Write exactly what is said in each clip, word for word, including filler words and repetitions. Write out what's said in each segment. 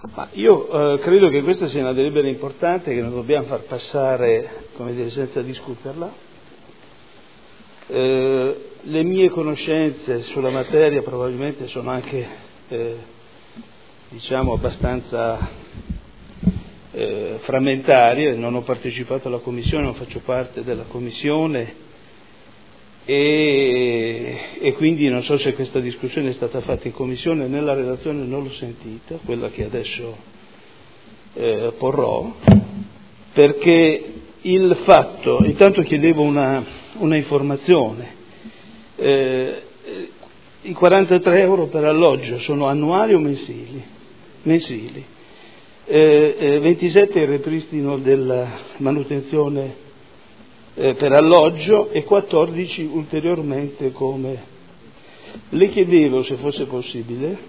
Ma io eh, credo che questa sia una delibera importante che non dobbiamo far passare, come dire, senza discuterla. Eh, le mie conoscenze sulla materia probabilmente sono anche, eh, diciamo, abbastanza eh, frammentarie. Non ho partecipato alla commissione, non faccio parte della commissione e, e quindi non so se questa discussione è stata fatta in commissione. Nella relazione non l'ho sentita, quella che adesso eh, porrò, perché il fatto, intanto chiedevo una, una informazione, eh, i quarantatré euro per alloggio sono annuali o mensili? Mensili. Eh, eh, ventisette il ripristino della manutenzione eh, per alloggio e quattordici ulteriormente come. Le chiedevo se fosse possibile,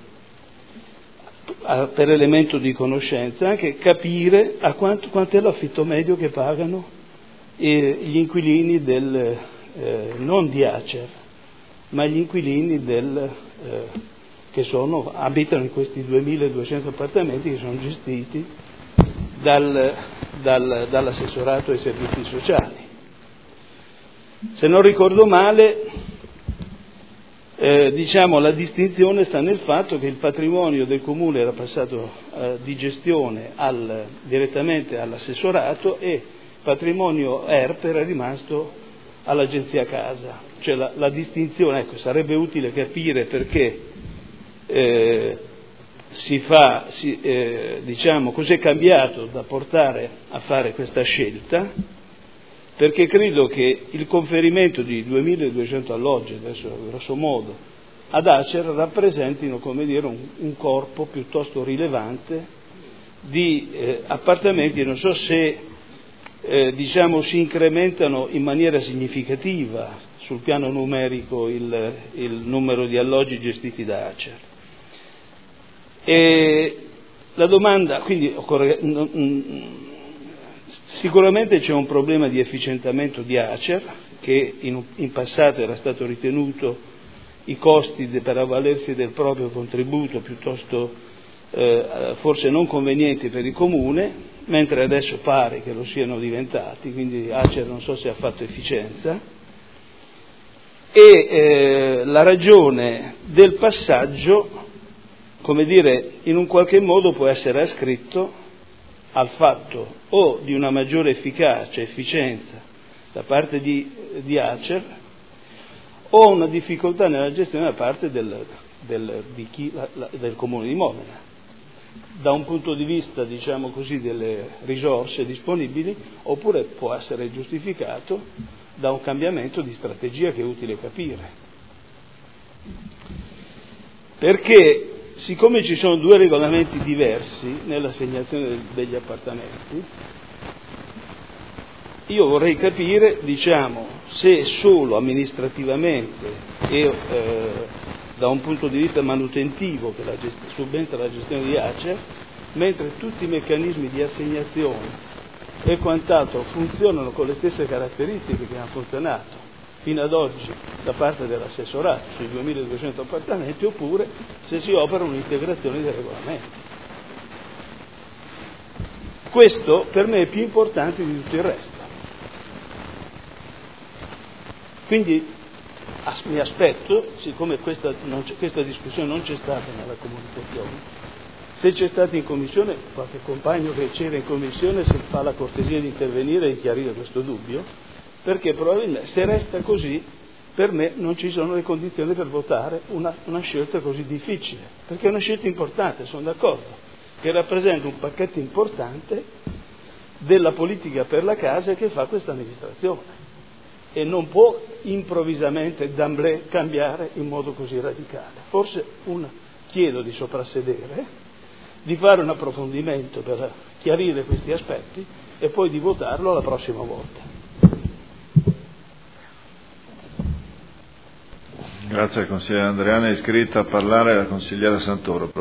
per elemento di conoscenza, anche capire a quanto, quanto è l'affitto medio che pagano eh, gli inquilini del, eh, non di Acer, ma gli inquilini del, eh, che sono, abitano in questi duemiladuecento appartamenti che sono gestiti dal, dal, dall'assessorato ai servizi sociali. Se non ricordo male, Eh, diciamo la distinzione sta nel fatto che il patrimonio del comune era passato eh, di gestione al, direttamente all'assessorato e il patrimonio E R P era rimasto all'agenzia casa. Cioè la, la distinzione, ecco, sarebbe utile capire perché eh, si fa, si, eh, diciamo, cos'è cambiato da portare a fare questa scelta. Perché credo che il conferimento di duemiladuecento alloggi, adesso grosso modo, ad Acer rappresentino, come dire, un, un corpo piuttosto rilevante di eh, appartamenti. Non so se eh, diciamo si incrementano in maniera significativa sul piano numerico il, il numero di alloggi gestiti da Acer. E la domanda, quindi occorre. Non, Sicuramente c'è un problema di efficientamento di Acer, che in, in passato era stato ritenuto i costi de, per avvalersi del proprio contributo piuttosto eh, forse non convenienti per il comune, mentre adesso pare che lo siano diventati, quindi Acer non so se ha fatto efficienza. E eh, la ragione del passaggio, come dire, in un qualche modo può essere ascritto al fatto o di una maggiore efficacia, efficienza da parte di, di Acer, o una difficoltà nella gestione da parte del, del, di chi, la, la, del Comune di Modena. Da un punto di vista, diciamo così, delle risorse disponibili, oppure può essere giustificato da un cambiamento di strategia che è utile capire. Perché siccome ci sono due regolamenti diversi nell'assegnazione degli appartamenti, io vorrei capire, diciamo, se solo amministrativamente e eh, da un punto di vista manutentivo che la gest- subentra la gestione di Acer, mentre tutti i meccanismi di assegnazione e quant'altro funzionano con le stesse caratteristiche che hanno funzionato fino ad oggi da parte dell'assessorato sui duemiladuecento appartamenti, oppure se si opera un'integrazione dei regolamenti. Questo per me è più importante di tutto il resto. Quindi as- mi aspetto, siccome questa, non c'è, questa discussione non c'è stata nella comunicazione, se c'è stata in commissione, qualche compagno che c'era in commissione se fa la cortesia di intervenire e chiarire questo dubbio, perché probabilmente se resta così per me non ci sono le condizioni per votare una, una scelta così difficile, perché è una scelta importante, sono d'accordo, che rappresenta un pacchetto importante della politica per la casa che fa questa amministrazione e non può improvvisamente d'amblè cambiare in modo così radicale. Forse una, chiedo di soprassedere, di fare un approfondimento per chiarire questi aspetti e poi di votarlo la prossima volta. Grazie al consigliere Andreani. È iscritta a parlare la consigliera Santoro.